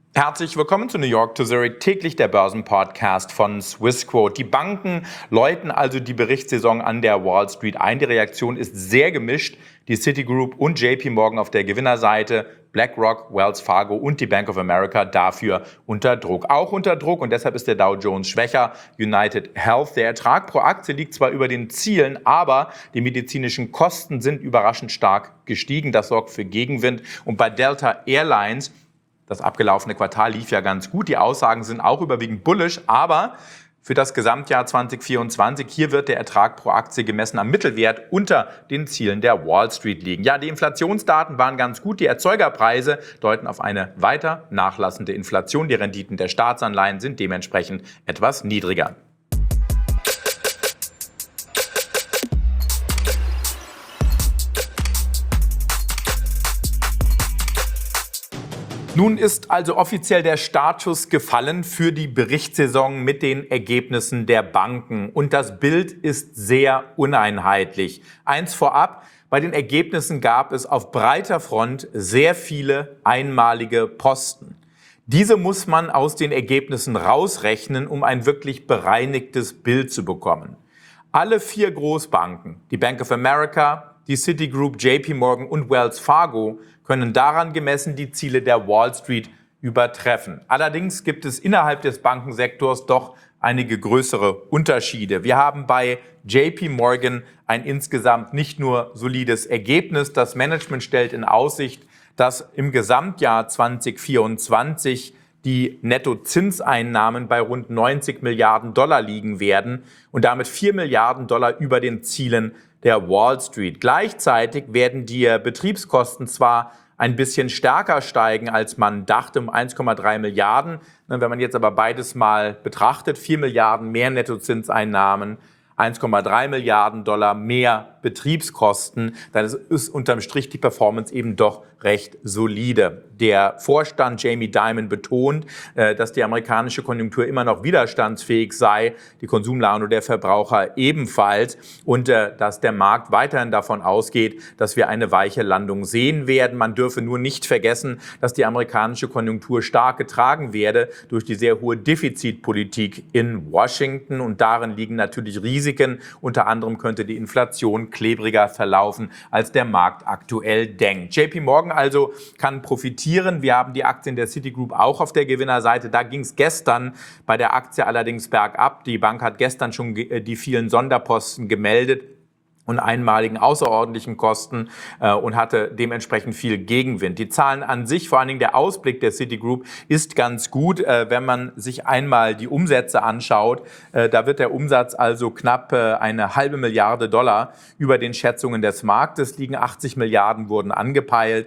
Herzlich willkommen zu New York to Zurich, täglich der Börsenpodcast von Swissquote. Die Banken läuten also die Berichtssaison an der Wall Street ein. Die Reaktion ist sehr gemischt. Die Citigroup und JP Morgan auf der Gewinnerseite, BlackRock, Wells Fargo und die Bank of America dafür unter Druck. Auch unter Druck und deshalb ist der Dow Jones schwächer. United Health, der Ertrag pro Aktie liegt zwar über den Zielen, aber die medizinischen Kosten sind überraschend stark gestiegen. Das sorgt für Gegenwind. Und bei Delta Airlines, das abgelaufene Quartal lief ja ganz gut. Die Aussagen sind auch überwiegend bullish, aber für das Gesamtjahr 2024, hier wird der Ertrag pro Aktie gemessen am Mittelwert unter den Zielen der Wall Street liegen. Ja, die Inflationsdaten waren ganz gut. Die Erzeugerpreise deuten auf eine weiter nachlassende Inflation. Die Renditen der Staatsanleihen sind dementsprechend etwas niedriger. Nun ist also offiziell der Startschuss gefallen für die Berichtssaison mit den Ergebnissen der Banken. Und das Bild ist sehr uneinheitlich. Eins vorab, bei den Ergebnissen gab es auf breiter Front sehr viele einmalige Posten. Diese muss man aus den Ergebnissen rausrechnen, um ein wirklich bereinigtes Bild zu bekommen. Alle vier Großbanken, die Bank of America, die Citigroup, JP Morgan und Wells Fargo, können daran gemessen die Ziele der Wall Street übertreffen. Allerdings gibt es innerhalb des Bankensektors doch einige größere Unterschiede. Wir haben bei JP Morgan ein insgesamt nicht nur solides Ergebnis. Das Management stellt in Aussicht, dass im Gesamtjahr 2024 die Nettozinseinnahmen bei rund 90 Milliarden Dollar liegen werden und damit 4 Milliarden Dollar über den Zielen der Wall Street. Gleichzeitig werden die Betriebskosten zwar ein bisschen stärker steigen, als man dachte, um 1,3 Milliarden. Wenn man jetzt aber beides mal betrachtet, 4 Milliarden mehr Nettozinseinnahmen, 1,3 Milliarden Dollar mehr Betriebskosten, dann ist unterm Strich die Performance eben doch recht solide. Der Vorstand Jamie Dimon betont, dass die amerikanische Konjunktur immer noch widerstandsfähig sei, die Konsumlaune der Verbraucher ebenfalls und dass der Markt weiterhin davon ausgeht, dass wir eine weiche Landung sehen werden. Man dürfe nur nicht vergessen, dass die amerikanische Konjunktur stark getragen werde durch die sehr hohe Defizitpolitik in Washington und darin liegen natürlich Risiken. Unter anderem könnte die Inflation klebriger verlaufen, als der Markt aktuell denkt. JP Morgan also kann profitieren. Wir haben die Aktien der Citigroup auch auf der Gewinnerseite. Da ging es gestern bei der Aktie allerdings bergab. Die Bank hat gestern schon die vielen Sonderposten gemeldet und einmaligen außerordentlichen Kosten und hatte dementsprechend viel Gegenwind. Die Zahlen an sich, vor allen Dingen der Ausblick der Citigroup, ist ganz gut, wenn man sich einmal die Umsätze anschaut. Da wird der Umsatz also knapp eine halbe Milliarde Dollar über den Schätzungen des Marktes liegen. 80 Milliarden wurden angepeilt,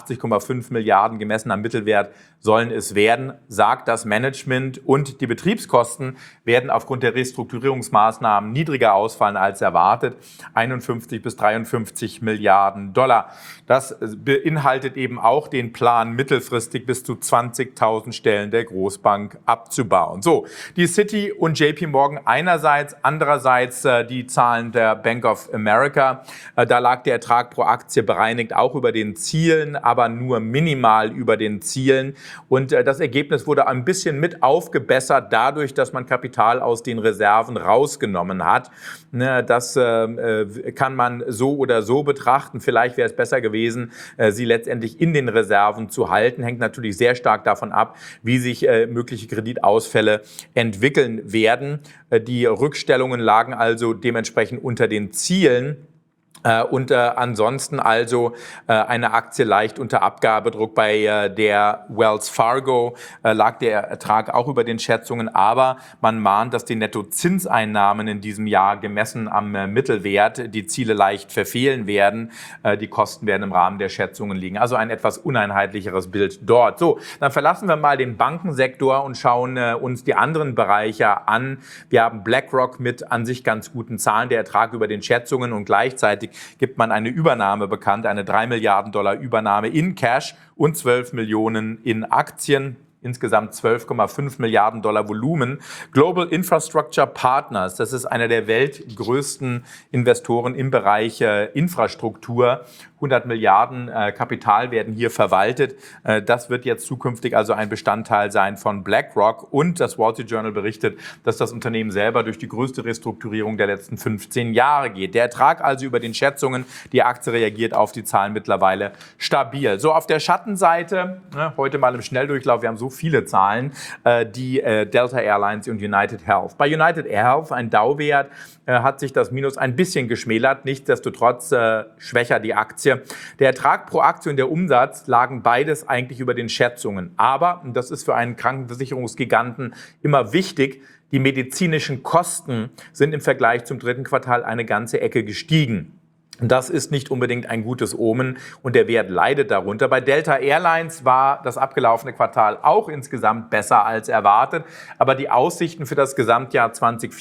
80,5 Milliarden gemessen am Mittelwert sollen es werden, sagt das Management. Und die Betriebskosten werden aufgrund der Restrukturierungsmaßnahmen niedriger ausfallen als erwartet. 51 bis 53 Milliarden Dollar. Das beinhaltet eben auch den Plan, mittelfristig bis zu 20.000 Stellen der Großbank abzubauen. So, die Citi und JP Morgan einerseits, andererseits die Zahlen der Bank of America. Da lag der Ertrag pro Aktie bereinigt auch über den Zielen, aber nur minimal über den Zielen. Und das Ergebnis wurde ein bisschen mit aufgebessert dadurch, dass man Kapital aus den Reserven rausgenommen hat. Das kann man so oder so betrachten. Vielleicht wäre es besser gewesen, sie letztendlich in den Reserven zu halten. Hängt natürlich sehr stark davon ab, wie sich mögliche Kreditausfälle entwickeln werden. Die Rückstellungen lagen also dementsprechend unter den Zielen. Und ansonsten also eine Aktie leicht unter Abgabedruck. Bei der Wells Fargo lag der Ertrag auch über den Schätzungen, aber man mahnt, dass die Nettozinseinnahmen in diesem Jahr gemessen am Mittelwert die Ziele leicht verfehlen werden. Die Kosten werden im Rahmen der Schätzungen liegen. Also ein etwas uneinheitlicheres Bild dort. So, dann verlassen wir mal den Bankensektor und schauen uns die anderen Bereiche an. Wir haben BlackRock mit an sich ganz guten Zahlen, der Ertrag über den Schätzungen und gleichzeitig gibt man eine Übernahme bekannt, eine 3 Milliarden Dollar Übernahme in Cash und 12 Millionen in Aktien. insgesamt 12,5 Milliarden Dollar Volumen. Global Infrastructure Partners, das ist einer der weltgrößten Investoren im Bereich Infrastruktur. 100 Milliarden Kapital werden hier verwaltet. Das wird jetzt zukünftig also ein Bestandteil sein von BlackRock. Und das Wall Street Journal berichtet, dass das Unternehmen selber durch die größte Restrukturierung der letzten 15 Jahre geht. Der Ertrag also über den Schätzungen, die Aktie reagiert auf die Zahlen mittlerweile stabil. So, auf der Schattenseite, heute mal im Schnelldurchlauf, wir haben so viele Zahlen, die Delta Airlines und United Health. Bei United Health, ein Dow-Wert, hat sich das Minus ein bisschen geschmälert, nichtsdestotrotz schwächer die Aktie. Der Ertrag pro Aktie und der Umsatz lagen beides eigentlich über den Schätzungen. Aber, und das ist für einen Krankenversicherungsgiganten immer wichtig, die medizinischen Kosten sind im Vergleich zum dritten Quartal eine ganze Ecke gestiegen. Das ist nicht unbedingt ein gutes Omen und der Wert leidet darunter. Bei Delta Airlines war das abgelaufene Quartal auch insgesamt besser als erwartet. Aber die Aussichten für das Gesamtjahr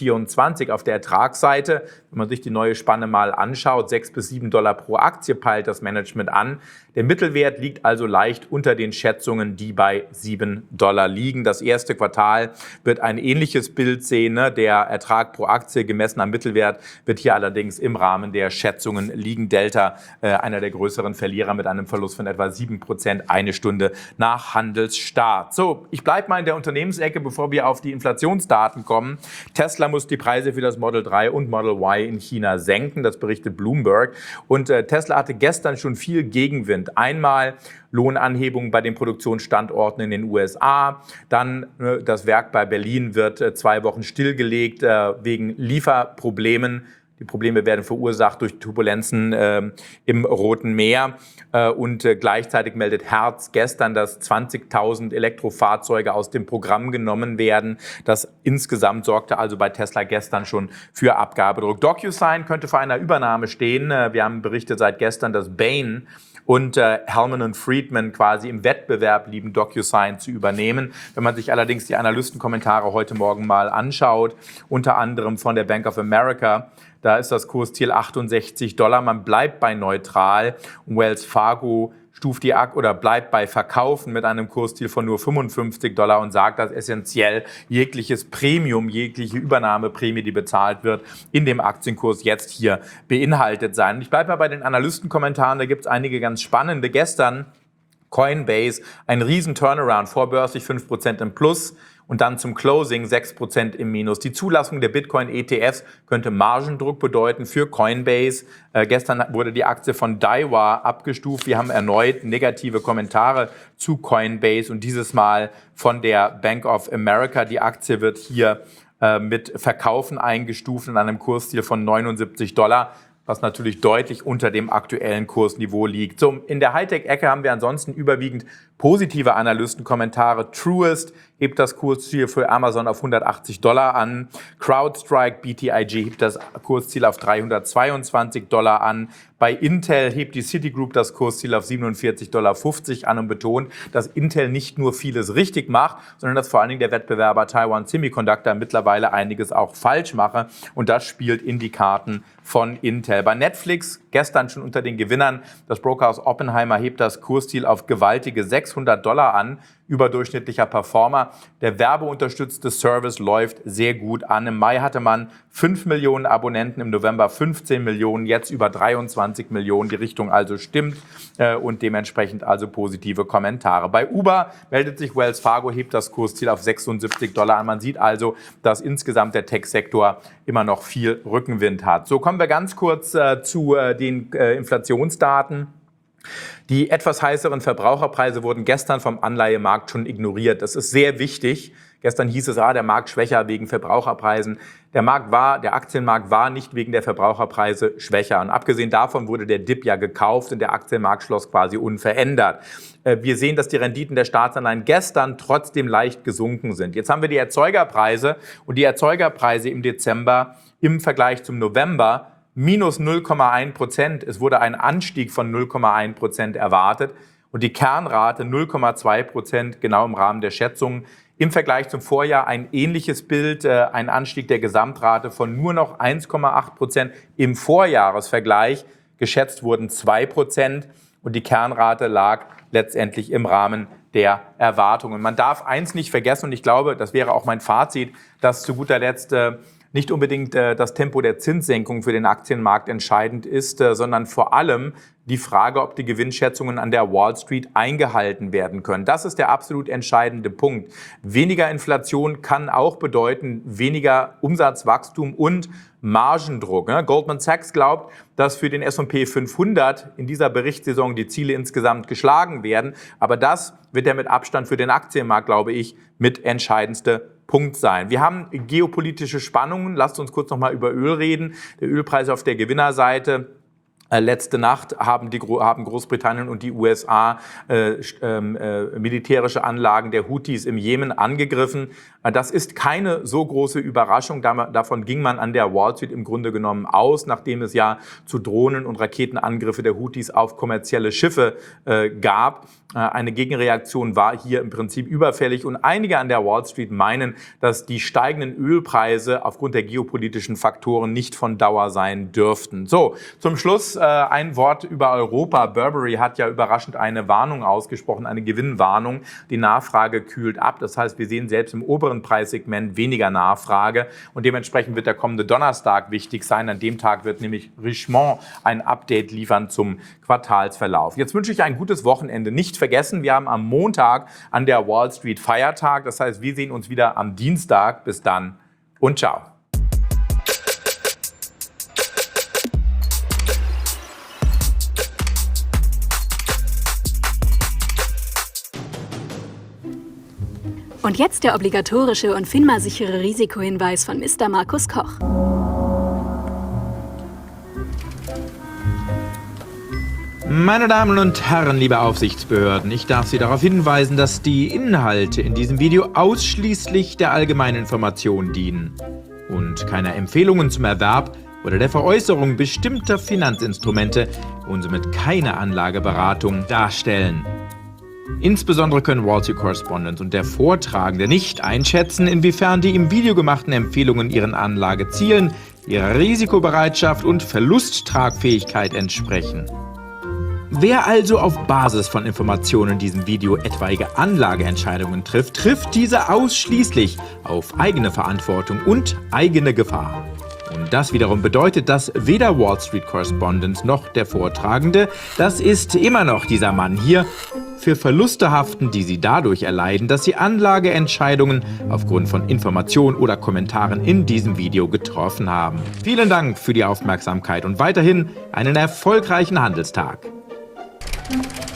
2024 auf der Ertragsseite, wenn man sich die neue Spanne mal anschaut, 6 bis 7 Dollar pro Aktie peilt das Management an. Der Mittelwert liegt also leicht unter den Schätzungen, die bei 7 Dollar liegen. Das erste Quartal wird ein ähnliches Bild sehen. Der Ertrag pro Aktie gemessen am Mittelwert wird hier allerdings im Rahmen der Schätzungen liegen. Delta, einer der größeren Verlierer mit einem Verlust von etwa 7%, eine Stunde nach Handelsstart. So, ich bleibe mal in der Unternehmensecke, bevor wir auf die Inflationsdaten kommen. Tesla muss die Preise für das Model 3 und Model Y in China senken, das berichtet Bloomberg. Und Tesla hatte gestern schon viel Gegenwind. Einmal Lohnanhebungen bei den Produktionsstandorten in den USA. Dann das Werk bei Berlin wird 2 Wochen stillgelegt wegen Lieferproblemen. Die Probleme werden verursacht durch Turbulenzen im Roten Meer. Und gleichzeitig meldet Hertz gestern, dass 20.000 Elektrofahrzeuge aus dem Programm genommen werden. Das insgesamt sorgte also bei Tesla gestern schon für Abgabedruck. DocuSign könnte vor einer Übernahme stehen. Wir haben berichtet seit gestern, dass Bain und Hellman & Friedman quasi im Wettbewerb lieben, DocuSign zu übernehmen. Wenn man sich allerdings die Analystenkommentare heute Morgen mal anschaut, unter anderem von der Bank of America, da ist das Kursziel 68 Dollar. Man bleibt bei neutral. Und Wells Fargo stuft die oder bleibt bei Verkaufen mit einem Kursziel von nur 55 Dollar und sagt, dass essentiell jegliches Premium, jegliche Übernahmeprämie, die bezahlt wird, in dem Aktienkurs jetzt hier beinhaltet sein. Ich bleibe mal bei den Analystenkommentaren, da gibt es einige ganz spannende. Gestern Coinbase, ein riesen Turnaround, vorbörslich 5% im Plus. Und dann zum Closing 6% im Minus. Die Zulassung der Bitcoin-ETFs könnte Margendruck bedeuten für Coinbase. Gestern wurde die Aktie von Daiwa abgestuft. Wir haben erneut negative Kommentare zu Coinbase und dieses Mal von der Bank of America. Die Aktie wird hier mit Verkaufen eingestuft in einem Kursziel von 79 Dollar. Was natürlich deutlich unter dem aktuellen Kursniveau liegt. So, in der Hightech-Ecke haben wir ansonsten überwiegend positive Analystenkommentare. Truist hebt das Kursziel für Amazon auf 180 Dollar an. CrowdStrike, BTIG hebt das Kursziel auf 322 Dollar an. Bei Intel hebt die Citigroup das Kursziel auf 47,50 Dollar an und betont, dass Intel nicht nur vieles richtig macht, sondern dass vor allen Dingen der Wettbewerber Taiwan Semiconductor mittlerweile einiges auch falsch mache. Und das spielt in die Karten von Intel. Bei Netflix gestern schon unter den Gewinnern. Das Brokerhaus Oppenheimer hebt das Kursziel auf gewaltige 600 Dollar an. Überdurchschnittlicher Performer. Der werbeunterstützte Service läuft sehr gut an. Im Mai hatte man 5 Millionen Abonnenten, im November 15 Millionen, jetzt über 23 Millionen. Die Richtung also stimmt und dementsprechend also positive Kommentare. Bei Uber meldet sich Wells Fargo, hebt das Kursziel auf 76 Dollar an. Man sieht also, dass insgesamt der Tech-Sektor immer noch viel Rückenwind hat. So, kommen wir ganz kurz zu den Inflationsdaten. Die etwas heißeren Verbraucherpreise wurden gestern vom Anleihemarkt schon ignoriert. Das ist sehr wichtig. Gestern hieß es, der Markt schwächer wegen Verbraucherpreisen. Der Aktienmarkt war nicht wegen der Verbraucherpreise schwächer. Und abgesehen davon wurde der Dip ja gekauft und der Aktienmarkt schloss quasi unverändert. Wir sehen, dass die Renditen der Staatsanleihen gestern trotzdem leicht gesunken sind. Jetzt haben wir die Erzeugerpreise und die Erzeugerpreise im Dezember im Vergleich zum November minus 0,1%. Es wurde ein Anstieg von 0,1% erwartet und die Kernrate 0,2%, genau im Rahmen der Schätzungen. Im Vergleich zum Vorjahr ein ähnliches Bild, ein Anstieg der Gesamtrate von nur noch 1,8%. Im Vorjahresvergleich geschätzt wurden 2% und die Kernrate lag letztendlich im Rahmen der Erwartungen. Man darf eins nicht vergessen, und ich glaube, das wäre auch mein Fazit, dass zu guter Letzt nicht unbedingt das Tempo der Zinssenkung für den Aktienmarkt entscheidend ist, sondern vor allem die Frage, ob die Gewinnschätzungen an der Wall Street eingehalten werden können. Das ist der absolut entscheidende Punkt. Weniger Inflation kann auch bedeuten weniger Umsatzwachstum und Margendruck. Goldman Sachs glaubt, dass für den S&P 500 in dieser Berichtssaison die Ziele insgesamt geschlagen werden. Aber das wird der mit Abstand für den Aktienmarkt, glaube ich, mit entscheidendste Punkt sein. Wir haben geopolitische Spannungen. Lasst uns kurz noch mal über Öl reden. Der Ölpreis auf der Gewinnerseite. Letzte Nacht haben Großbritannien und die USA militärische Anlagen der Houthis im Jemen angegriffen. Das ist keine so große Überraschung. Davon ging man an der Wall Street im Grunde genommen aus, nachdem es ja zu Drohnen- und Raketenangriffe der Houthis auf kommerzielle Schiffe gab. Eine Gegenreaktion war hier im Prinzip überfällig und einige an der Wall Street meinen, dass die steigenden Ölpreise aufgrund der geopolitischen Faktoren nicht von Dauer sein dürften. So, zum Schluss ein Wort über Europa. Burberry hat ja überraschend eine Warnung ausgesprochen, eine Gewinnwarnung. Die Nachfrage kühlt ab. Das heißt, wir sehen selbst im oberen Preissegment weniger Nachfrage und dementsprechend wird der kommende Donnerstag wichtig sein. An dem Tag wird nämlich Richemont ein Update liefern zum Quartalsverlauf. Jetzt wünsche ich ein gutes Wochenende. Nicht vergessen, wir haben am Montag an der Wall Street Feiertag. Das heißt, wir sehen uns wieder am Dienstag. Bis dann und ciao. Und jetzt der obligatorische und FINMA-sichere Risikohinweis von Mr. Markus Koch. Meine Damen und Herren, liebe Aufsichtsbehörden, ich darf Sie darauf hinweisen, dass die Inhalte in diesem Video ausschließlich der allgemeinen Information dienen und keine Empfehlungen zum Erwerb oder der Veräußerung bestimmter Finanzinstrumente und somit keine Anlageberatung darstellen. Insbesondere können Wall Street Correspondent und der Vortragende nicht einschätzen, inwiefern die im Video gemachten Empfehlungen ihren Anlagezielen, ihrer Risikobereitschaft und Verlusttragfähigkeit entsprechen. Wer also auf Basis von Informationen in diesem Video etwaige Anlageentscheidungen trifft, trifft diese ausschließlich auf eigene Verantwortung und eigene Gefahr. Und das wiederum bedeutet, dass weder Wall Street Correspondent noch der Vortragende, das ist immer noch dieser Mann hier, für Verluste haften, die sie dadurch erleiden, dass sie Anlageentscheidungen aufgrund von Informationen oder Kommentaren in diesem Video getroffen haben. Vielen Dank für die Aufmerksamkeit und weiterhin einen erfolgreichen Handelstag.